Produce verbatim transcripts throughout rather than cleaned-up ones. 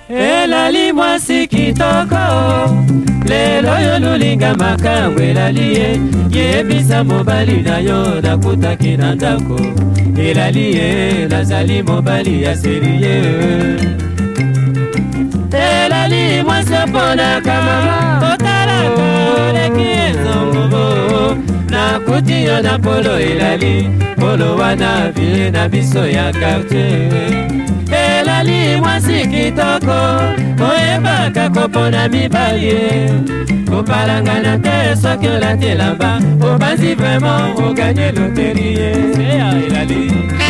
Elali mwasi kitoko lelo yo lulinga makambo elali ye yebisa mobali na yo nakutaki na ndako elali ye nazali mobali ya serie elali mwasi oponaka mama otalaka oleki ezongo nakuti yo na polo elali polo wana vie na biso ya quartier elali mwasi kitoko oyebaka kopona mibali ye kopalangana te soki olati elamba obanzi vraiment oganye loteri ye eya elali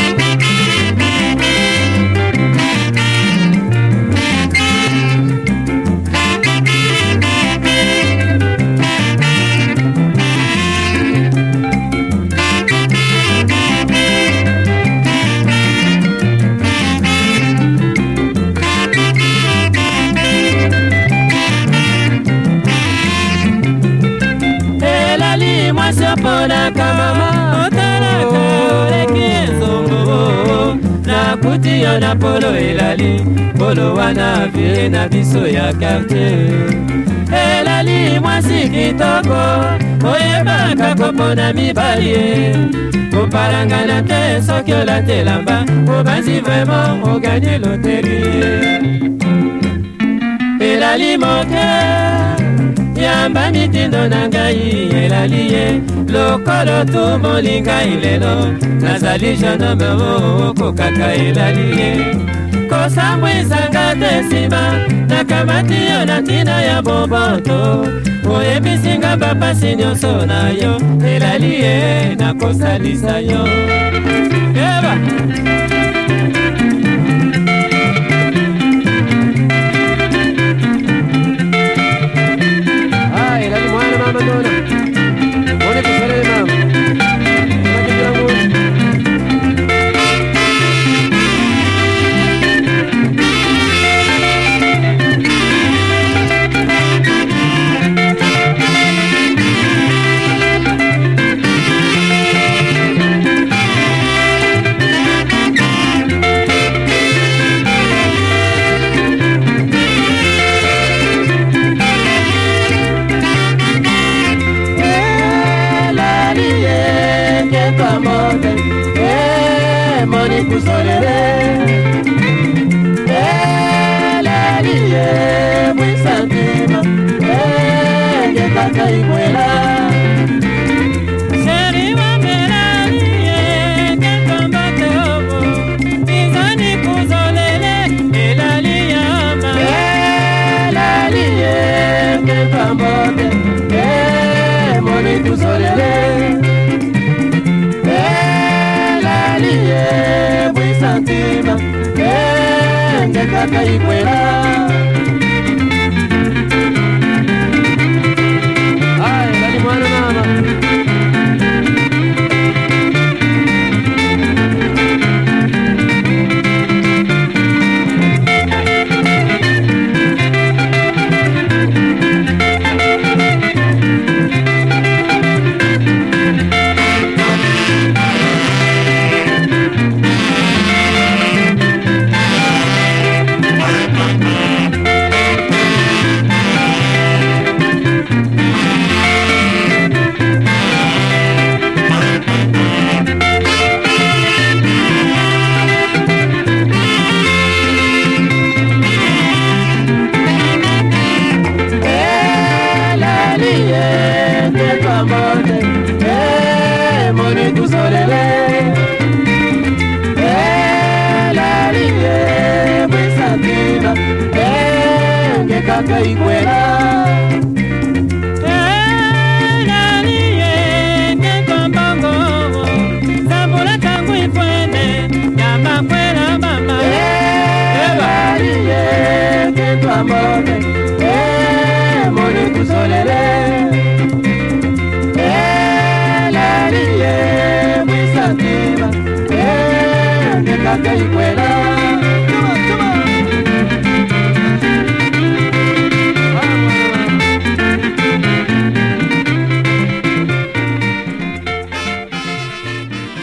oponaka mama otalaka oleki ezongo nakuti yo na polo elali polo wana vie na biso ya quartier elali mwasi kitoko oyebaka kopona mibali ye kopalangana te soki olati elamba obanzi vraiment oganye loteri elali moke yamba mitindo na ngai elali ye lokolo tu molinga ilelo nazali jeune homme okokaka elali ye kosambwisanga te nsima nakamati yo na ntina ya boboto oyebisinga bapasi nyonso na yo elali ye nakosalisa yo eba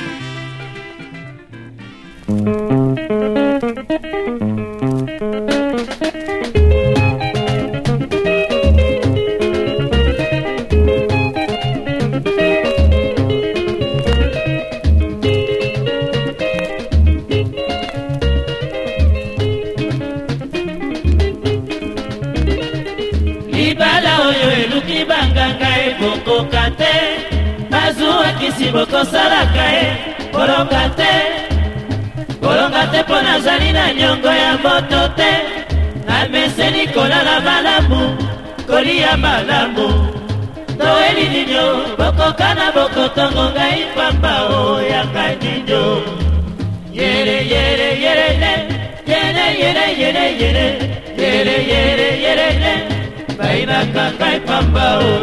Thank you. Libala oyo eluki banganga ebokoka te, bazuwa kisi bokosalaka e kolonga te, kolonga te mpo nazali na nyongo ya moto te, nameseni kolala malamu kolia malamu, toeli ninyo bokoka na bokotongo ngai pamba oyanga ninyo. Yere yere yere le, yere yere yere yere, yere yere yere le, baina kakai pamba o.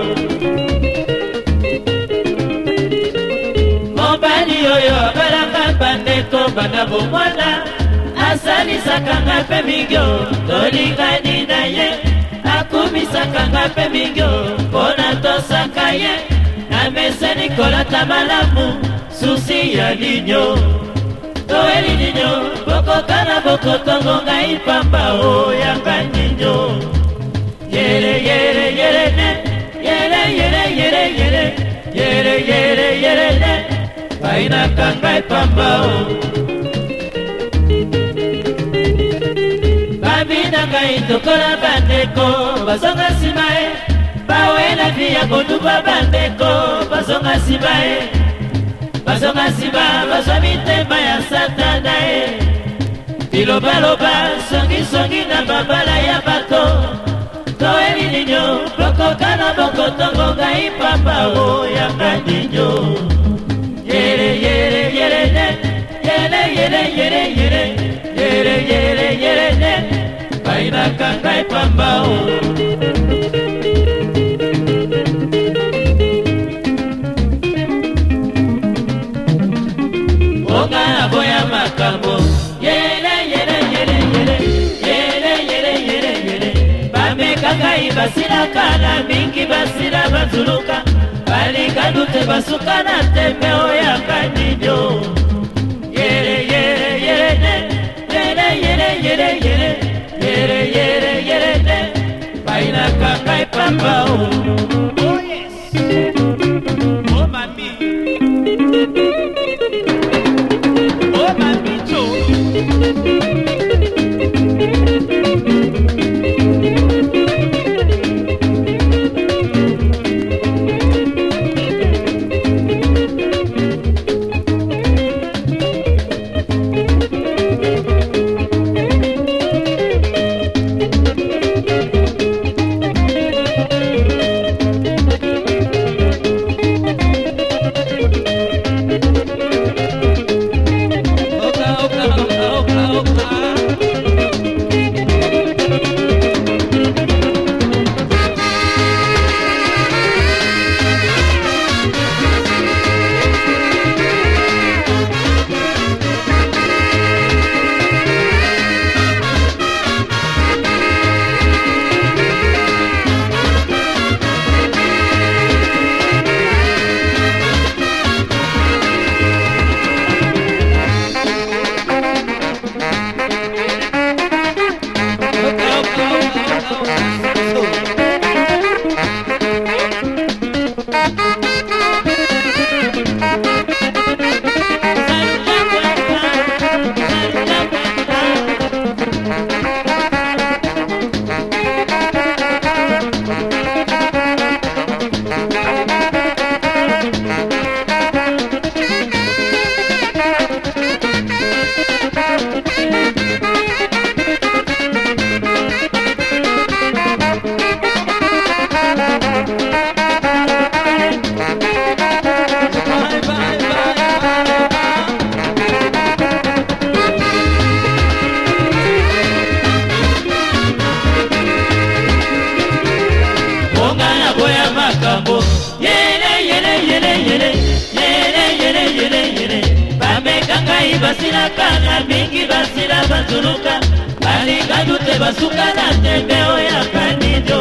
Mobali oyo abalanga bandeko bana bomwana, asalisaka nga pe mingyo tolingani na ye, akumisaka nga pe mingyo mpona tosaka ye, nameseni kolata malamu susi ya linyo, toeli ninyo bokoka na bokotongo ngai pamba oyanga ninyo. Yere yere yere ne, yere yere yere yere, yere yere yere ne, baina kangai pamba o. Babina ngai tokola bandeko bazonga nsima e, bawela via koduba bandeko bazonga nsima e, bazonga nsima bazwa mitema ya satana e, bilobaloba songisongi na babala ya bato, toeli ninyo bokoka na bokotongo ngai pamba oyanga ninyo. Yere yere yere ne, yere yere yere yere, yere yere yere ne, baina kangai pamba o. Onga aboya makambo, yere yere yere yere, yere yere yere yere, bamekakai basila kana mingi basila bazuluka, balikanu te basuka na tembe oyanga ninyo. Yere yere yere ne, yere yere yere yere, yere yere yere ne, baina kakai pamba o. Oh yes, oh mami, oh mami too. basila kana mingi basila bazuluka balinga dute basuka na tembe oya kanido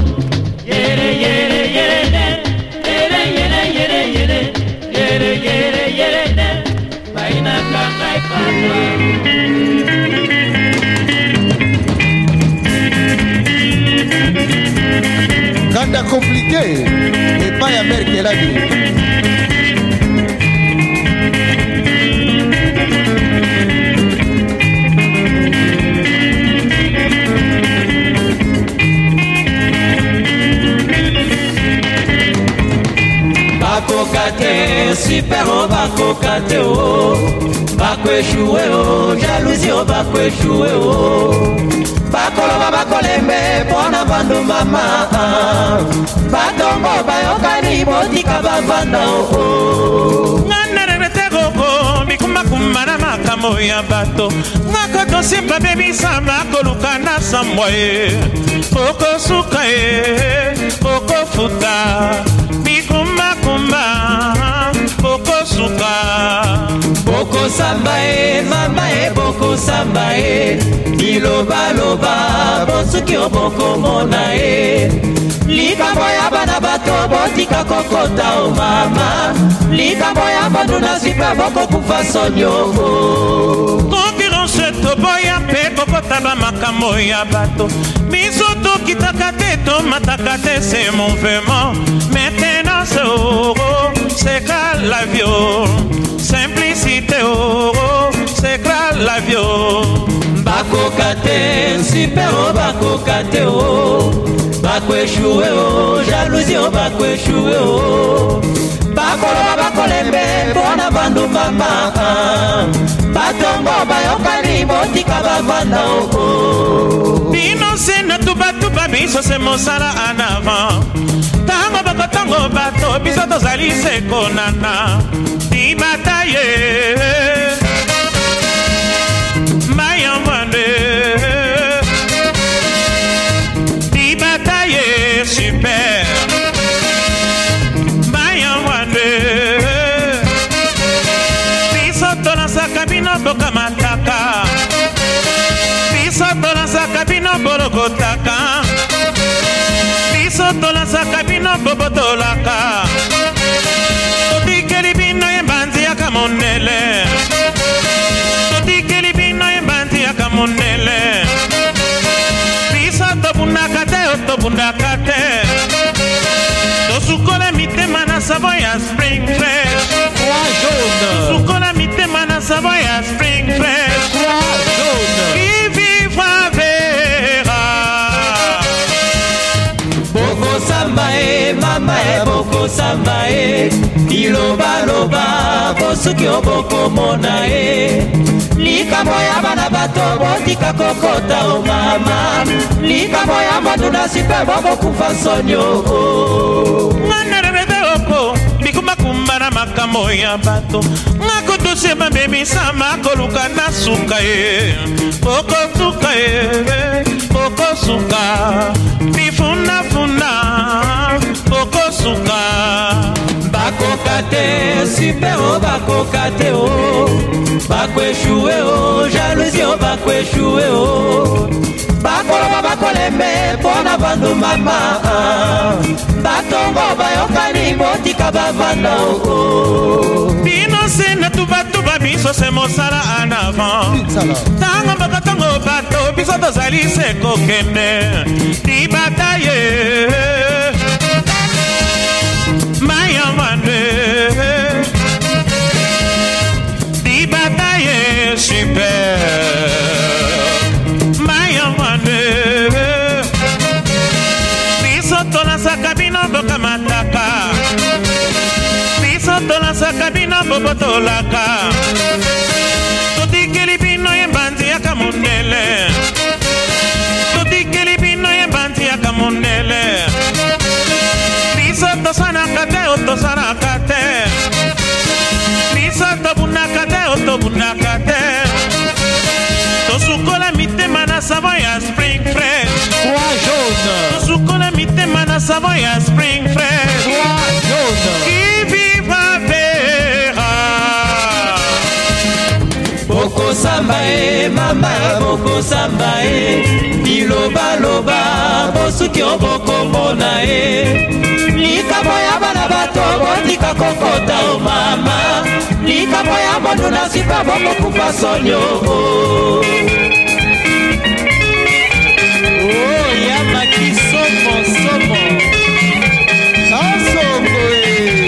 yere yere yere ne yere yere yere yere yere yere yere ne baina kanga ipatwa Yelabi. Bakokate, super o bakokate o, bako échoué o, jalousie o bako échoué o. Bakoloba bakolembe pona bandu mama, batongo bayokani botika bavanda o. Ngana regrete gogo, mikuma kumana makamo ya bato. Ngako tosimba baby sama koluka na samwaye. Oko suka e, oko futa. Mikuma kumba, oko suka. Boko samba e, mama e, boko samba e. Iloba loba, bosuki o boko mona e. Likambo ya bana bato botika kokota o mama. Likambo ya bandu na sipa boko kufa sonyo. Concurrence to boya pe kokota ba makamo ya bato. Misoto kitaka te to mataka te c'est mon vraiment. Maintenant c'est oh, c'est grave la vie. Simplicité oh, c'est grave la vie. Bakokate, super o bakokate o. Bako échoué o, jalousie o bako échoué o. Bakoloba bakolembe pona bandu mama. Batongo bayokani botika bavanda o. Bino sena tuba tuba biso se mosala en avant. Tango bako tango bato biso tozali se konana. Di bataille Maya mwande Di bataille super Maya mwande Biso tola saka bino boka mataka Biso tola saka bino bolokotaka Biso tola saka bino bobotolaka Totikeli bino yembanzi ya kamonele Totikeli bino yembanzi ya kamonele Biso tobundaka te o tobundaka te Tosukola mitema na savo ya spring fresh Tosukola mitema na savo ya spring fresh Qui vivra verra Boko samba e, mama e, boko samba e. Iloba loba, bosuki o boko mona e. Likambo ya bana bato botika kokota o mama. Likambo ya bandu na sipe boko kufa sonyo o. Ngana rebebe oko, bikuma kumbana makamo ya bato. Ngako tosema baby sama koluka na suka e. Oko suka e, oko suka. Bifuna funa, oko suka. Bakokate, super o bakokate o. Bako échoué o, jalousie o bako échoué o. Bakoloba bakolembe pona bandu mama. Batongo bayokani botika bavanda o. Bino sena tuba tuba biso se mosala en avant. Tango baka tango bato biso tozali se kokende. Di bataille Maya mwande Di bataille super Maya mwande Biso tola saka bino boka mataka Biso tola saka bino bobotolaka Totikeli bino yembanzi ya kamunele Totikeli bino yembanzi ya kamunele Biso tosanaka te o tosanaka te Biso tobunaka te o tobunaka te Tosukola mitema na savo ya spring fresh Tosukola mitema na savo ya spring fresh Qui viva verra Boko samba e, mama e, boko samba e. Iloba loba, bosuki o boko mona e. Likambo ya bana bato botika kokota o mama. Likambo ya bandu na sipa boko kufa sonyo o. Oh, ya maki somo somo. Asongo e.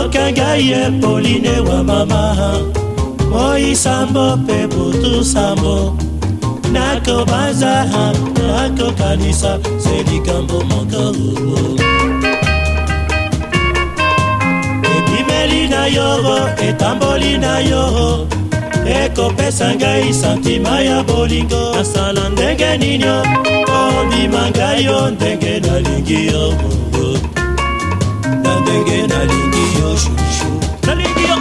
yokangaye Pauline wa mama moi sambo pe butu sambo nako baza nako kanisa selikambo moko ebimeli na yo etamboli na yo ekopesa ngai santima ya bolingo asala ndenge ninyo obima ngai yo ndenge nalingi yo na ndenge nalingi yo shushu nalingi yo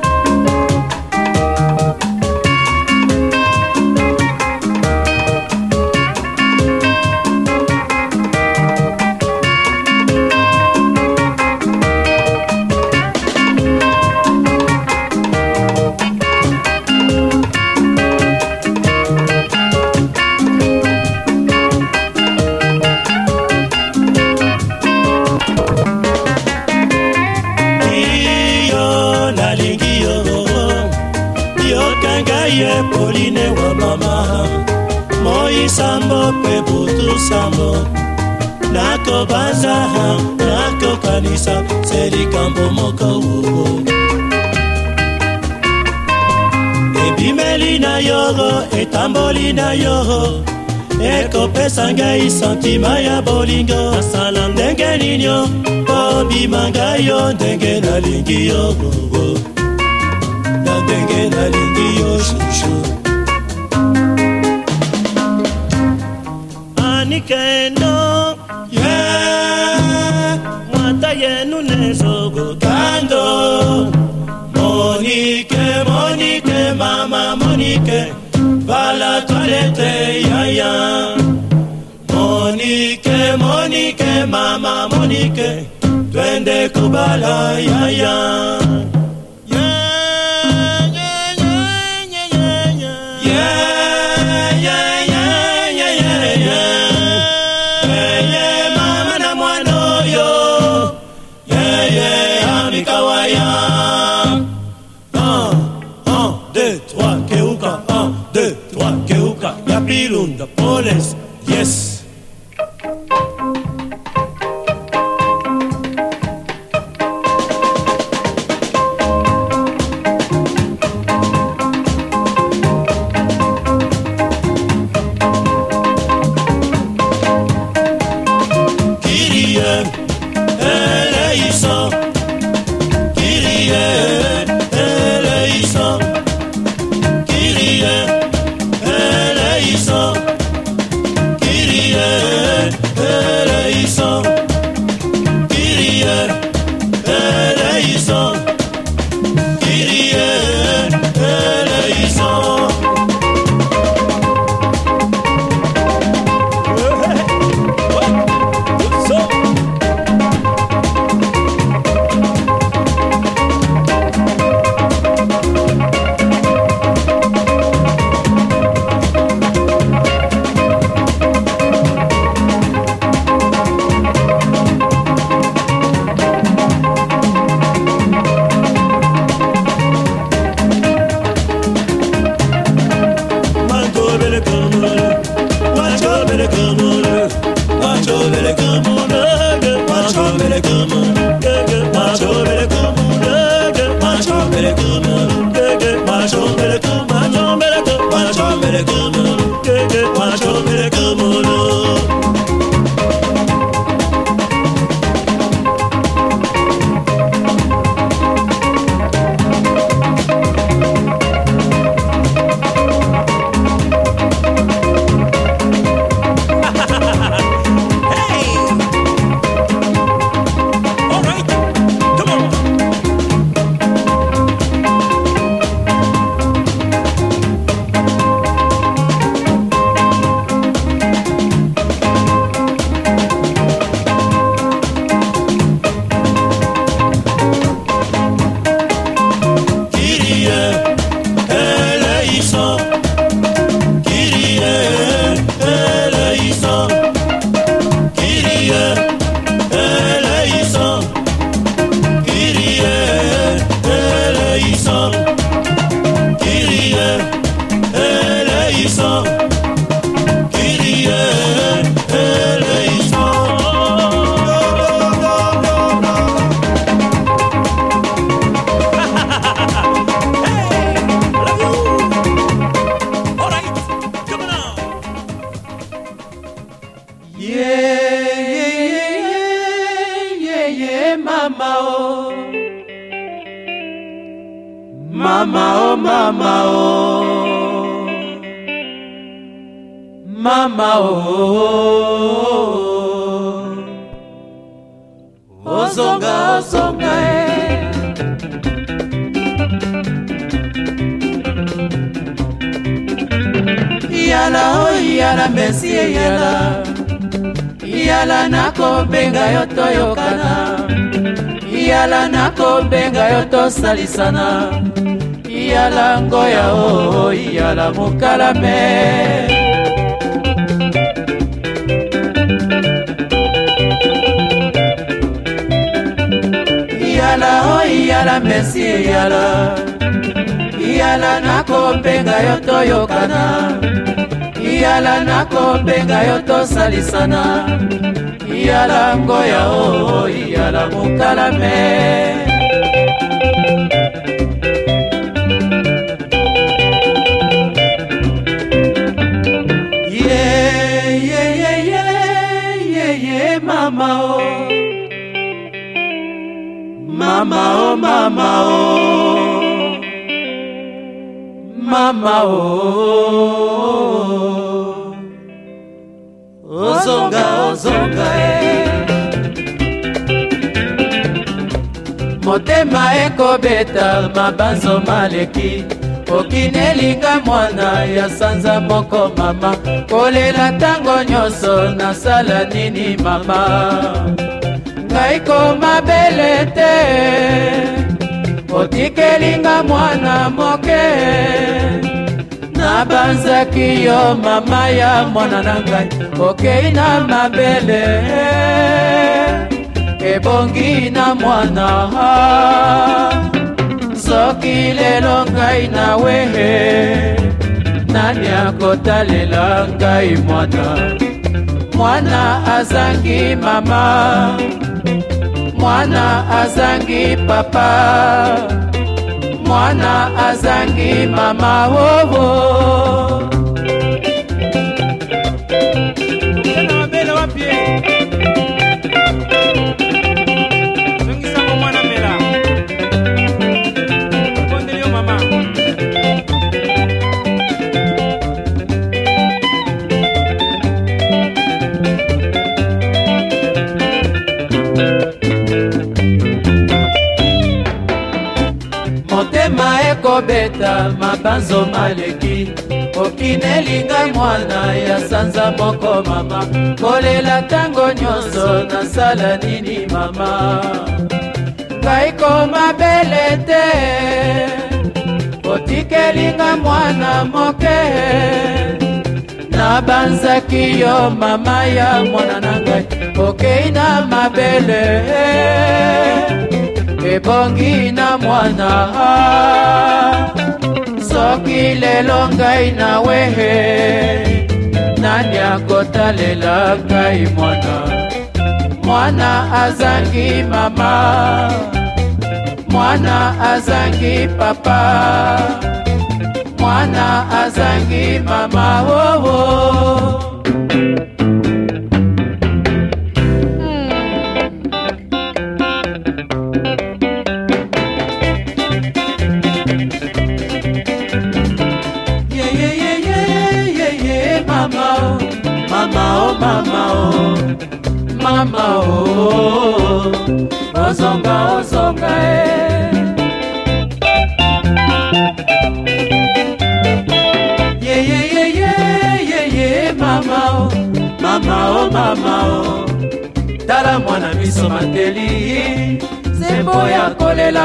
Pauline wa mama moi sambo pe butu sambo nako baza nako kanisa selikambo moko ebimeli na yo etamboli na yo ekopesa ngai santima ya bolingo asala ndenge ninyo obima ngai yo ndenge nalingi yo na ndenge nalingi yo shushu anikendo yeah mwata yenu nezogo kando Monique Monique mama Monique vala toilette yaya Monique Monique mama Monique twende kubala yaya The police, yes. Kyrie eleison, Kyrie eleison, Kyrie eleison. Mama oh mama oh Mama oh Ozonga ozonga eh Yala oh yala merci yala Yala nako benga yo toyokana Yala nako benga yo tosalisana Yala ngoya oh yala mukalame Yala oh yala merci yala Yala nako benga yo toyokana Yala nako benga yo tosalisana Yala ngoya oh yala mukalame Yeah yeah yeah yeah yeah yeah mama oh Mama oh mama oh Mama oh Ozonga ozonga eh Motema ekobeta mabanzo maleki Okinelinga mwana ya sanza moko mama Kolela tango nyoso nasala nini mama Ngaiko mabele te Otikelinga mwana moke Nabanzaki yo mama ya mwana nangai Okei na mabele Ebongi na mwana Soki lelo ngai na wehe Nani akotalela ngai mwana Mwana azangi mama Mwana azangi papa Mwana azangi mama wowo Mwana wabele wapie Zungisa mwana mela Kondelio mama Motema ekobeta mabanzo maleki Okinelinga mwana ya sanza moko mama Kolela tango nyonso nasala nini mama Ngaiko mabele te Otikelinga mwana moke Nabanzaki yo mama ya mwana nangai Okei na mabele Ebongi na mwana Soki lelo ngai na wehe Nani akotalela ngai mwana Mwana azangi mama Mwana azangi papa Mwana azangi mama oh, oh. Mama oh mama oh Mama oh Ozonga ozonga eh Yeah yeah yeah yeah yeah yeah mama oh Mama oh mama oh Tala mwana miso mateli Sembo ya kolela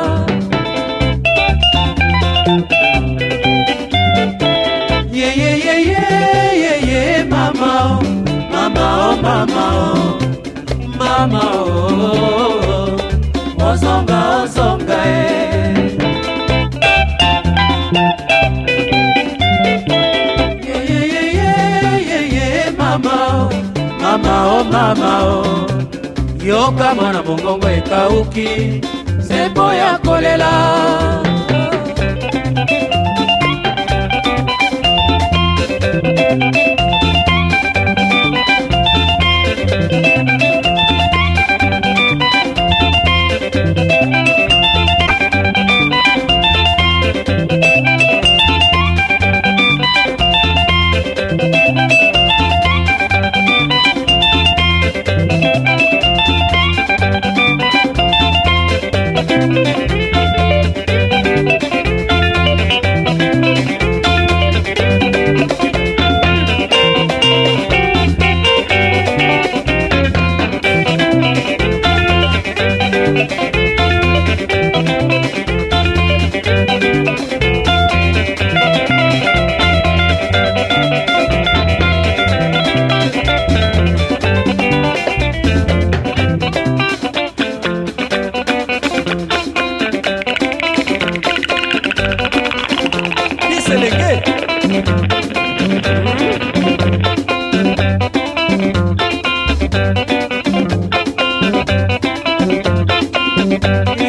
Yeah yeah yeah yeah yeah yeah mama oh Mama oh mama oh Mama oh Ozonga ozonga eh Yeah yeah yeah yeah yeah yeah mama oh Mama oh mama oh Yoka mwana mongongo ekauki Sembo ya kolela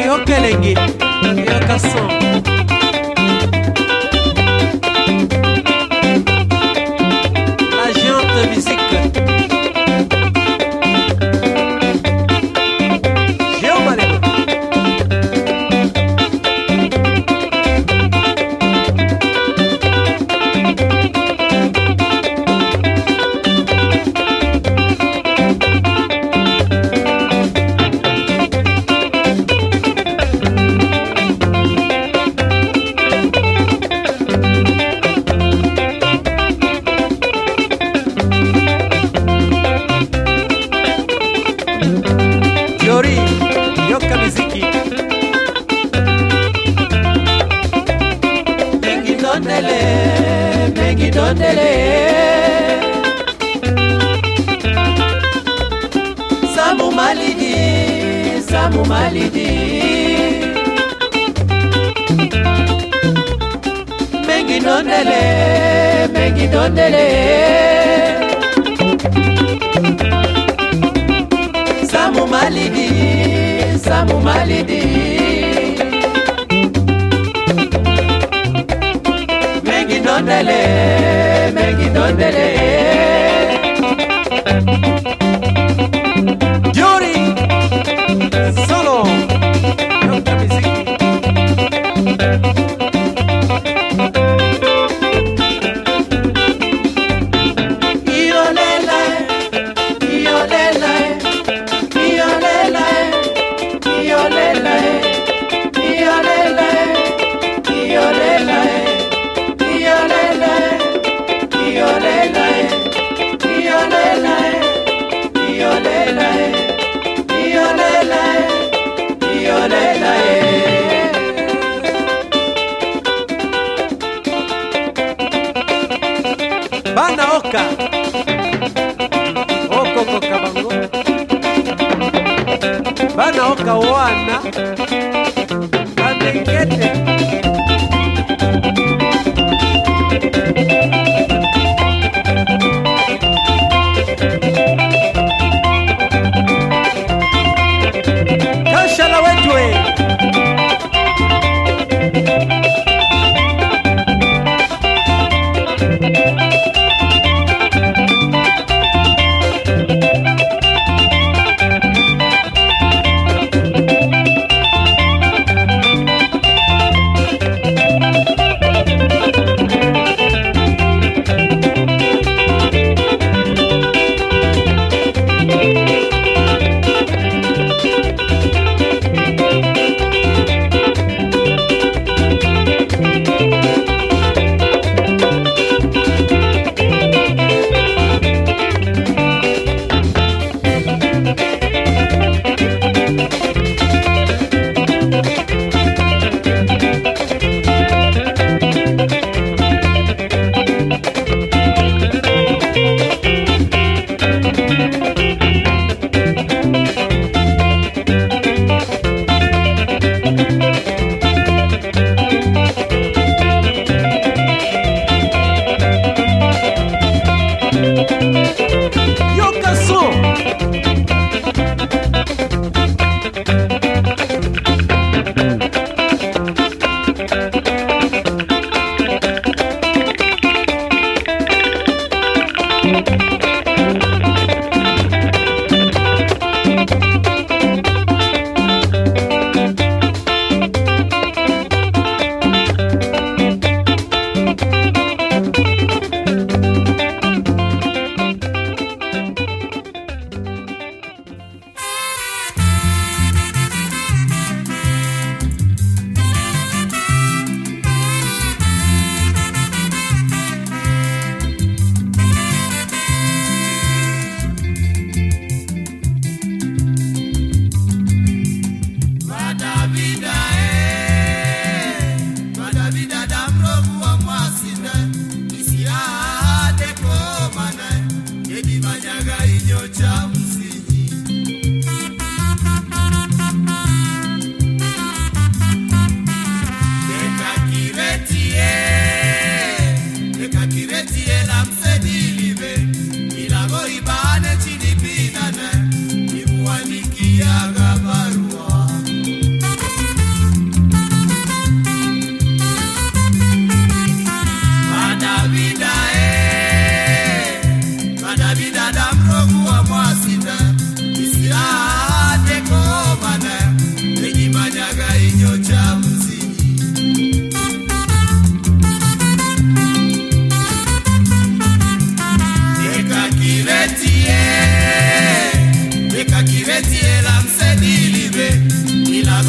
yokelengi yakaso la gente musique Géomalema Yori, yoka miziki Mengi dondele, mengi dondele Samu malidi, samu malidi Mengi dondele, mengi dondele Samu malidi, samu malidi Mengi dondele, mengi dondele Yuri, solo, yoka miziki Iolela, iolela Iolela, iolela, iolela, iolela, iolela, iolela, iolela, iolela, iolela, iolela. Bana oka, oko kokabango. Bana oka wana Banengete Kashala wetwe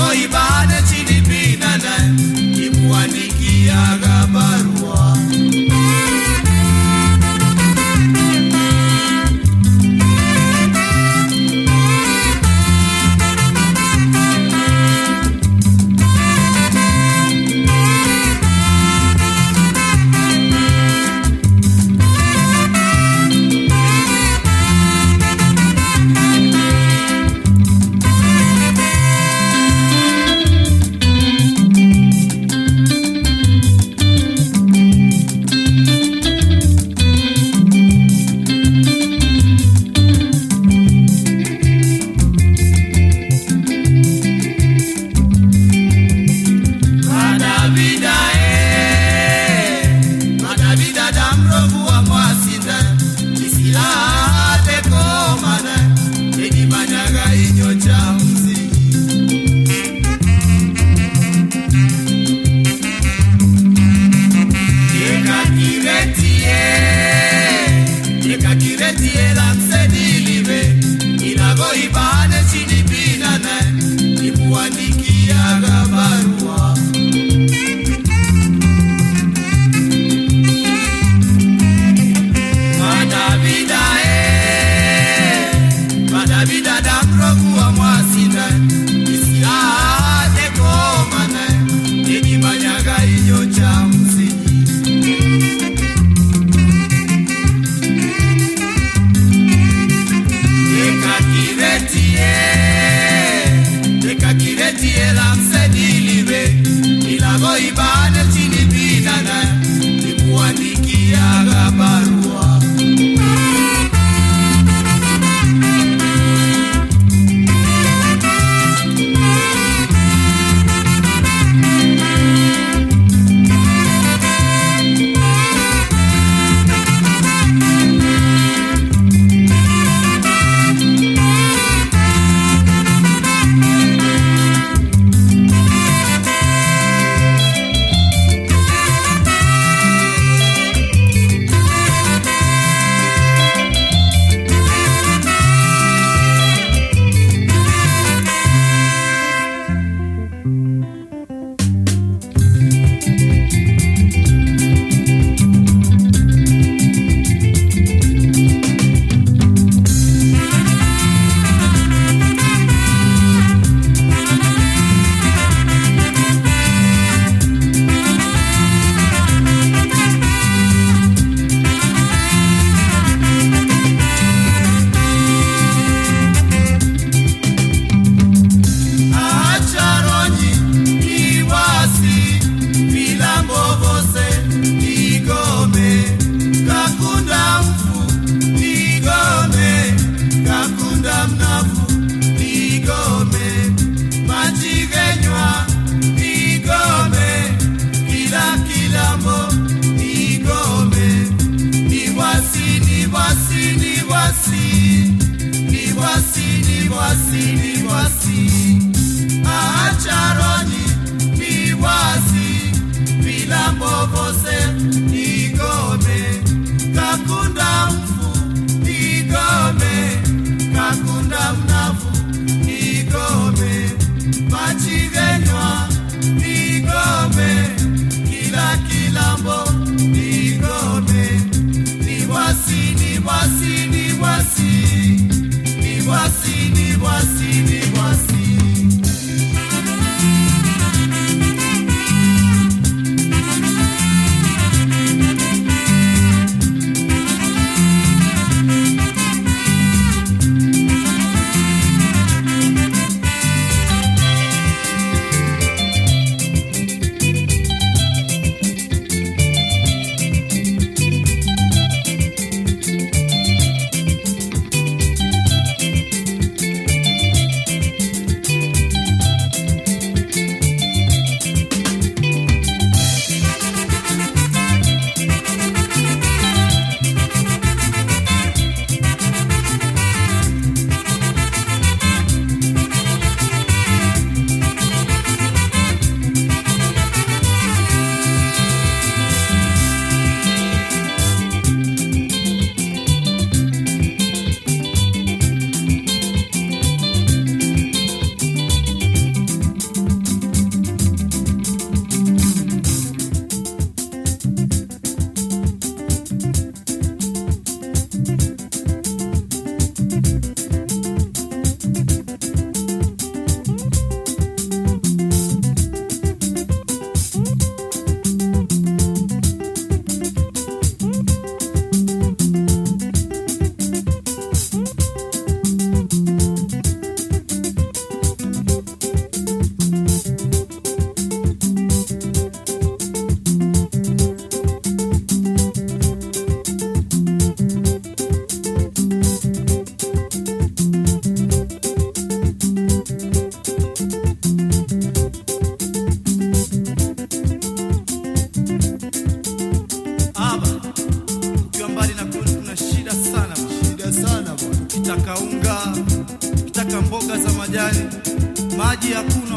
ibane chini binana imuandikiaga barua.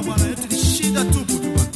bwana, eti ni shida tupu tu bwana.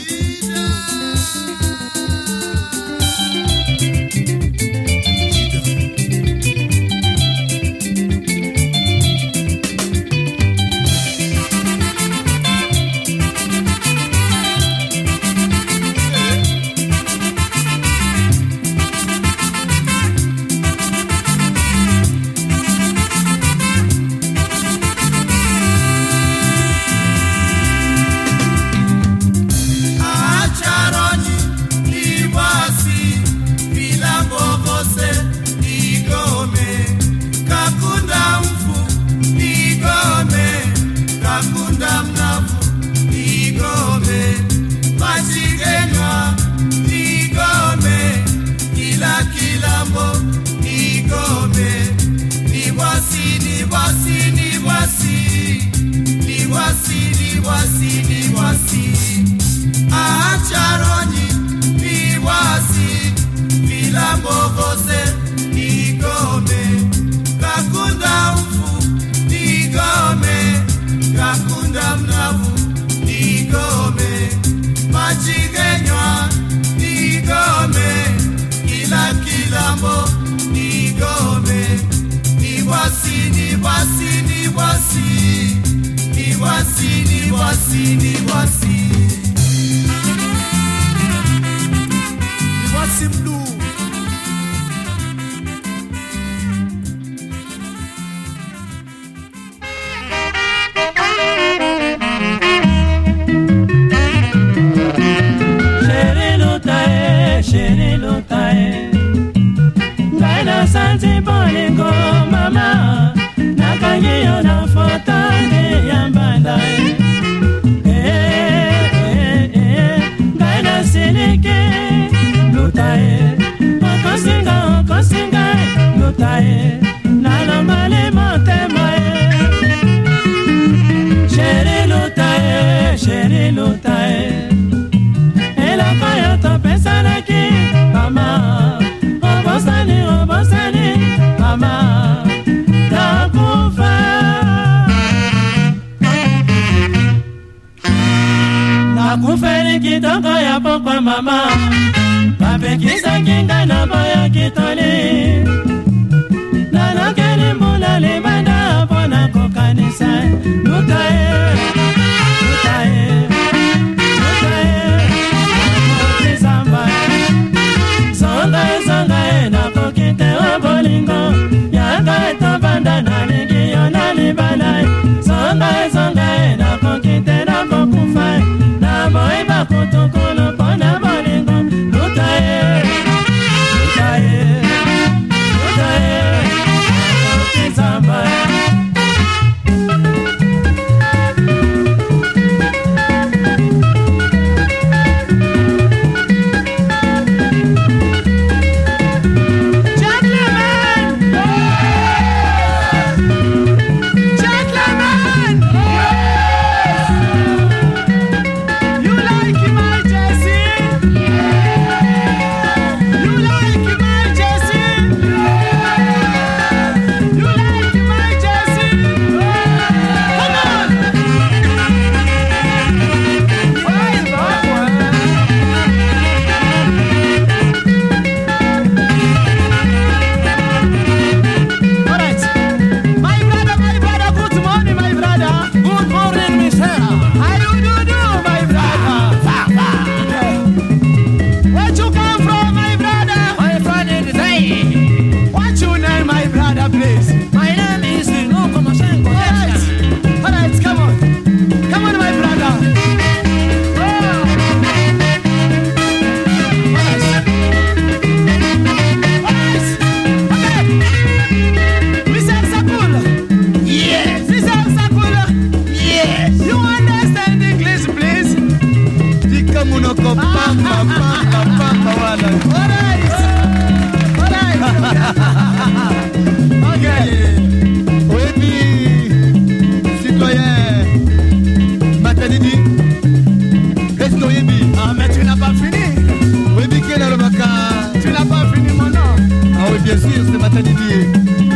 bien sûr, c'est Matanidi.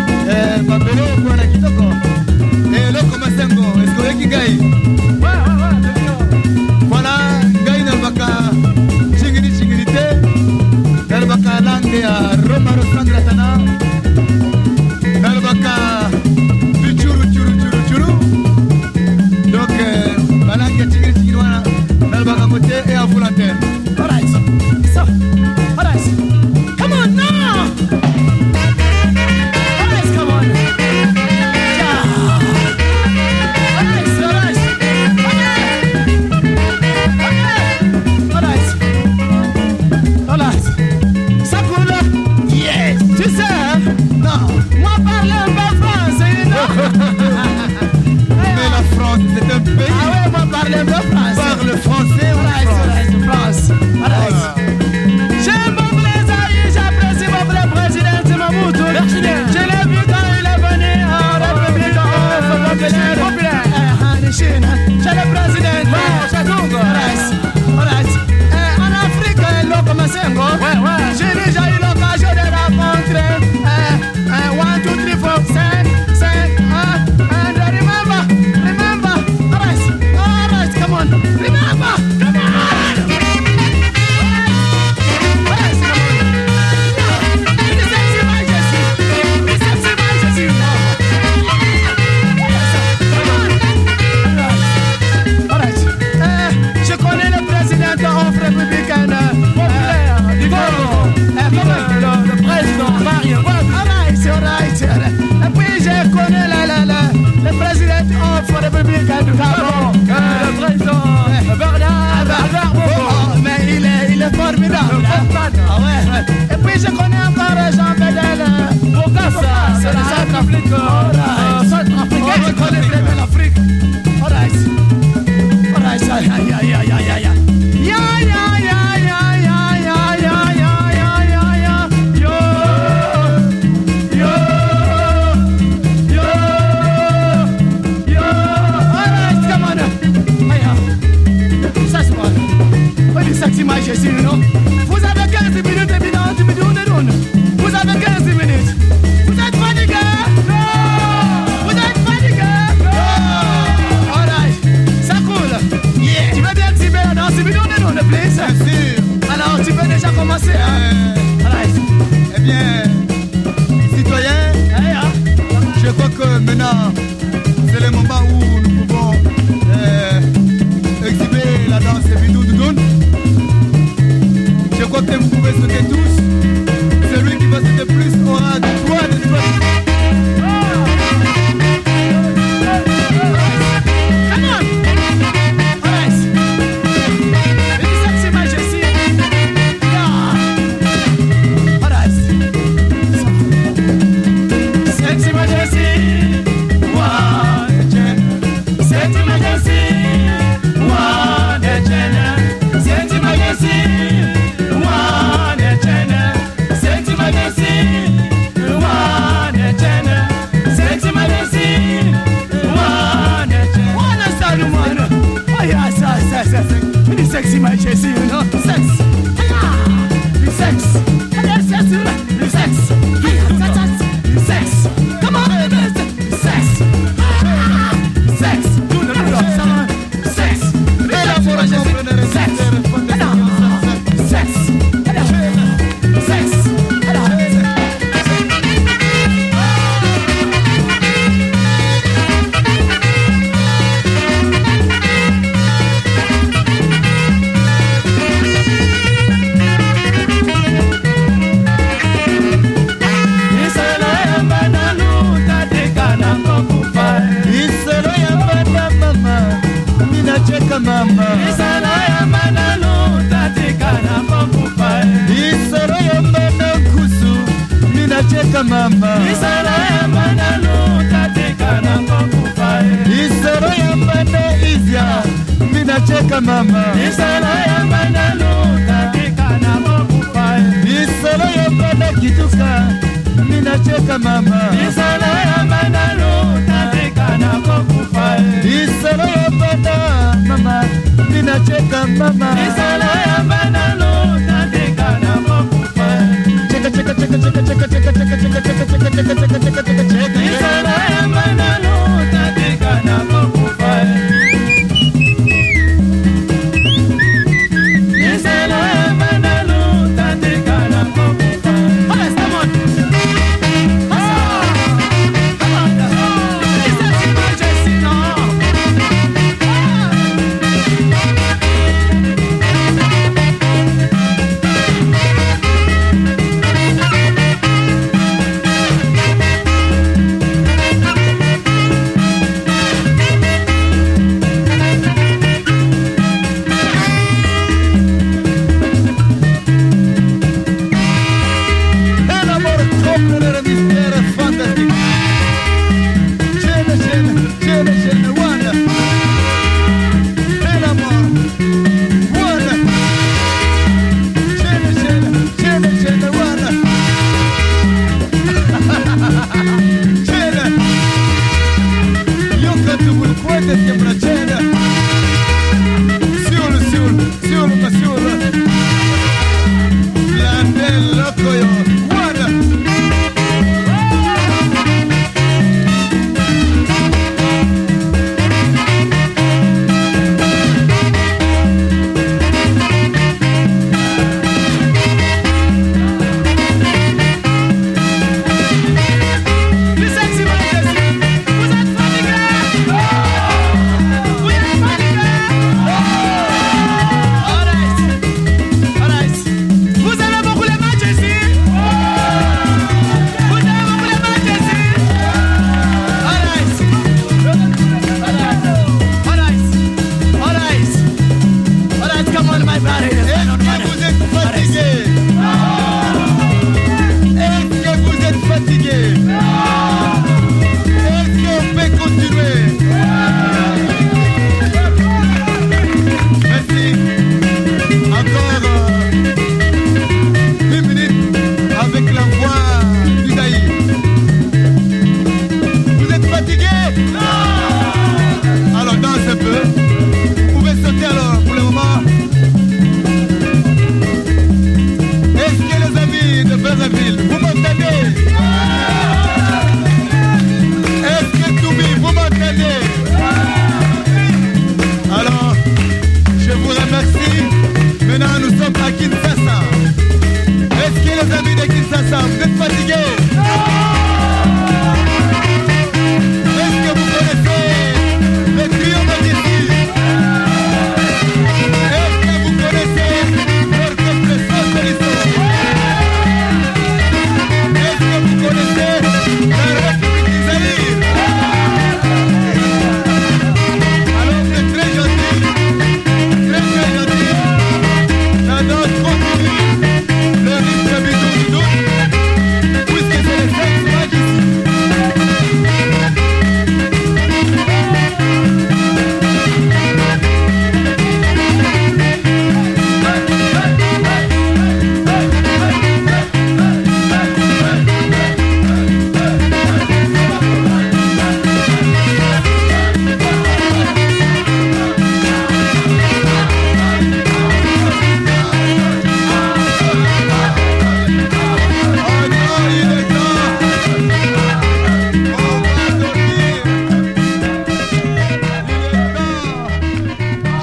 Eh, Babelo, Kwana Kitoko. Eh, Loko Masengo, est-ce que vous avez qui gagne? Ouais, ouais, ouais. parle français ou France? J'aime beaucoup les aïeux, j'apprécie beaucoup le président Mamoudou. Je l'ai vu quand il est venu en République populaire. Chine, c'est le président. En Afrique, l'Oko Masengo, j'ai déjà eu l'occasion de rencontrer one, two, three, four, cinq, cinq, un, and remember, remember, alright, alright, come on, remember, come on. Républicaine populaire du Congo, le président Mario. Alright, alright. Et puis je connais la, la, la, le président of républicain du Gabon, le président Bernard Bernard Bobo. Mais il est, il est formidable. Ah ouais. Et puis je connais encore Jean Bedel Bokassa, c'est le Centrafrique. Centrafricain, je connais très bien l'Afrique. Alright. Alright, aïe aïe aïe aïe aïe aïe. Ya ya ya ya ya ya ya ya ya ya ya yo yo yo yo. Alright, come on. Aya. Ça c'est bon. On dit sexy majesty, you know. Vous avez quinze minutes et puis dans dix minutes de lune. Vous avez quinze minutes. Vous êtes fatigué? Non. Vous êtes fatigué? Non. Alright. Ça coule. Yeah. Tu veux bien exhiber dans dix minutes? Bien sûr. Alors tu peux déjà commencer hein? Alright. Eh bien, citoyens, hey, hein? Je crois que maintenant c'est le moment où nous pouvons euh, exhiber la danse Bidou Doudoun. Je crois que vous pouvez sauter tous. Celui qui va sauter plus aura droit de sauter. Sexy majesty, you know, sex. The sex. The sex. The sex. The sex. Come on, sex. Sex. Do the sex. Sex. Sex. Sex. Mama Isala ya manalu tatikana kokufa Isara ya mana kusu Mina cheka mama Isala ya manalu tatikana kokufa Isara ya mana izya Mina cheka mama Isala ya manalu tatikana kokufa Isara ya mana kituka Mina cheka mama Isala ya manalu tatikana kokufa Isara ya mana mama Mina cheka mama Isala ya manalu tatikana kokufa Cheka cheka cheka cheka cheka cheka cheka cheka cheka cheka cheka cheka cheka cheka cheka Isala ya manalu tatikana kokufa Isala ya manalu tatikana kokufa Allez, come on! Ah! Come on! This is emergency now!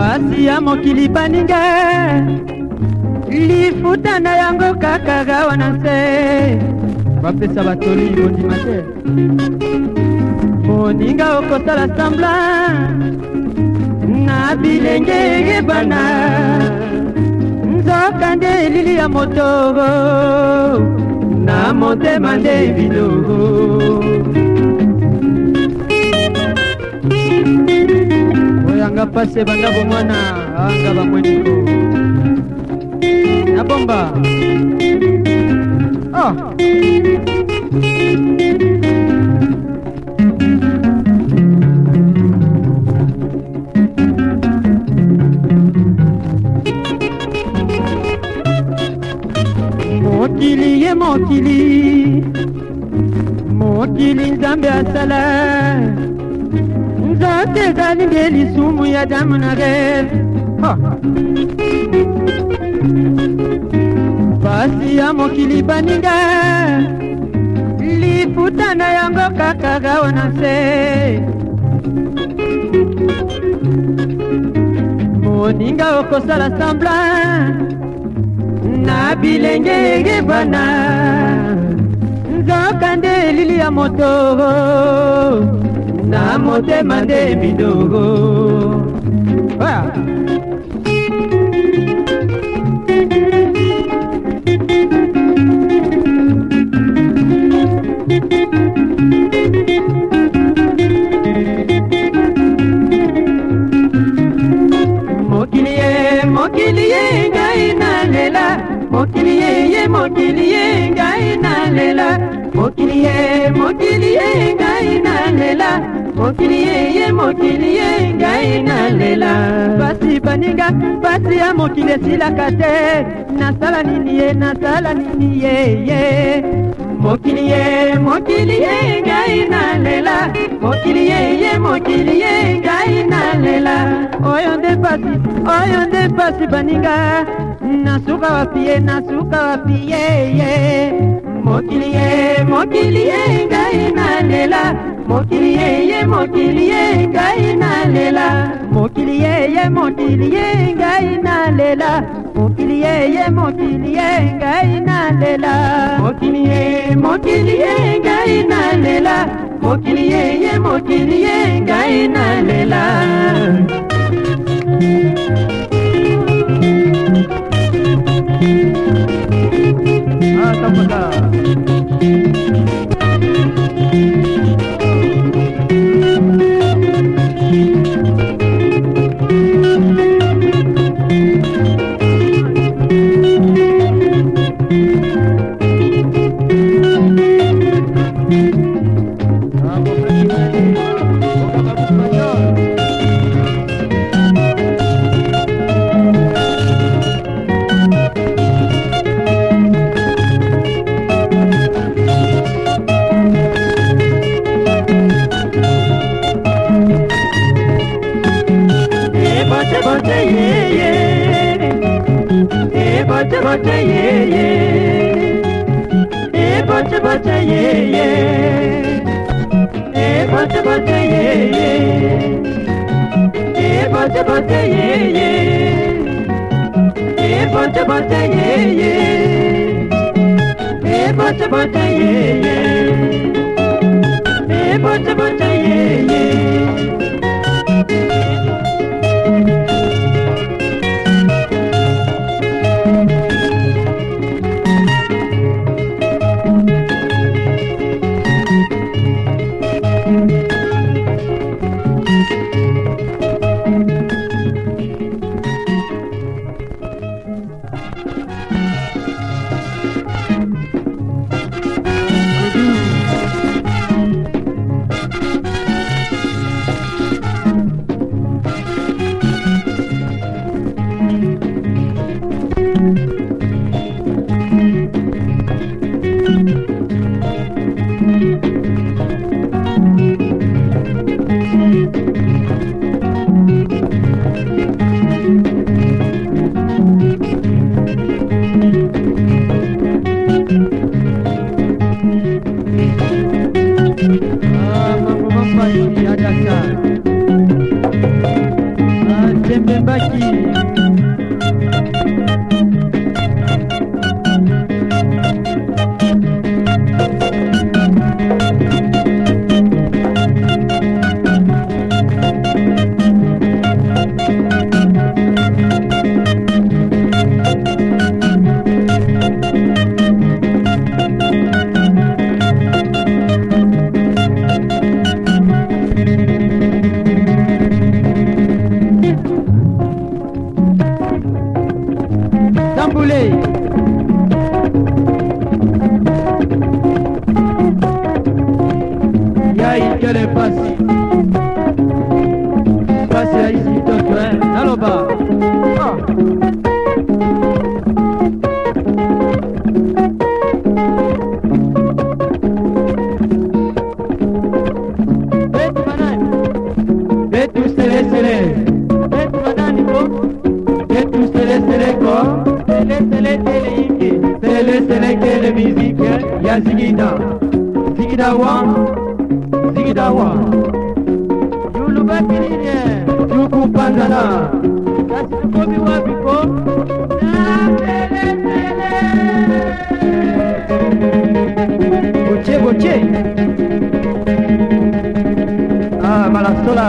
pasi ya mokili baninga lifuta na yango kaka gawa na se bapesa batoli bondima te moninga okosala sambla na bilenge ebana nzoka nde elili ya motoro na motema nde bidogo oyanga pase banda bomwana anga bamweniko na bomba oh mokili ye mokili mokili nzambe asala nzoto ezali nde lisumu ya damu na reve pasi ya mokili baninga lifuta na yango kaka gawa na se moninga okosala semblant na bilenge ebana nzoka nde elili ya motoro na motema nde bidogo mokili ye mokili ye ngai nalela mokili ye ye mokili ye ngai nalela mokili ye mokili ye ngai nalela mokili ye ye mokili ye ngai nalela basi baninga basi ya mokili esilaka te nasala nini ye nasala nini ye ye mokili ye mokili ye ngai nalela mokili ye ye mokili ye ngai nalela oyo nde pasi oyo nde pasi baninga nasuka wapi ye nasuka wapi ye ye mokili ye mokili ye ngai nalela mokili ye ye mokili ye ngai nalela mokili ye ye mokili ye ngai nalela mokili ye ye mokili ye ngai nalela mokili ye mokili ye ngai nalela mokili ye ye mokili ye ngai nalela ah tapaka bote ye ye e bote bote ye ye e bote bote ye ye e bote bote ye ye e bote bote ye ye e bote bote ye ye e bote bote ye ye Mboulé. Yai, quelle est passe? Passe ici, donc, hein, allô bas. Ah. Betu manani? Betu sele sele. Betu manani ko? Betu sele sele ko? Sele sele tele ingi. Sele sele tele musique. Ya zigida. Zigida wa. Zigida wa. Yulu bakirinye. Yuku panzana. Kasi tukobi wapi ko? Sele sele. Goche goche. Ah, Malastola.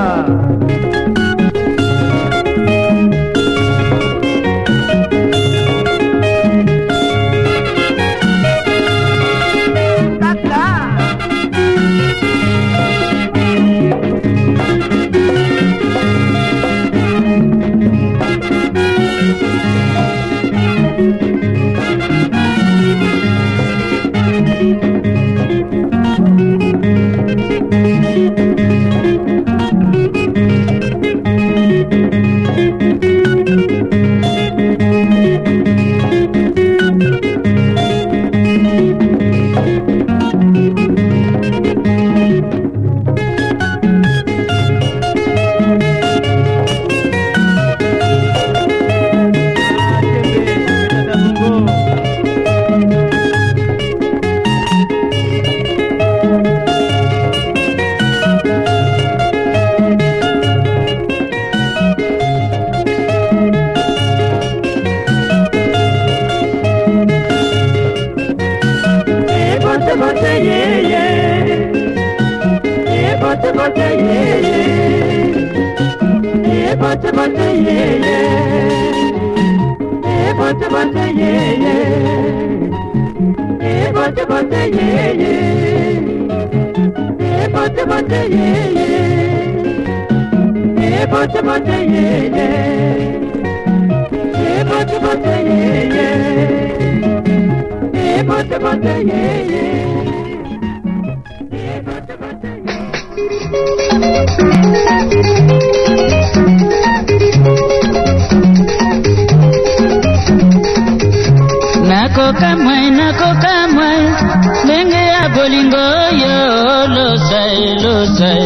Nako kamwe, nako kamwe, lenge ya bolingo yo, lo sai, lo sai.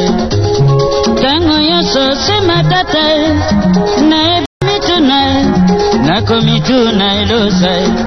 Tango yo so se matata, na e mitu na, nako mitu na lo sai.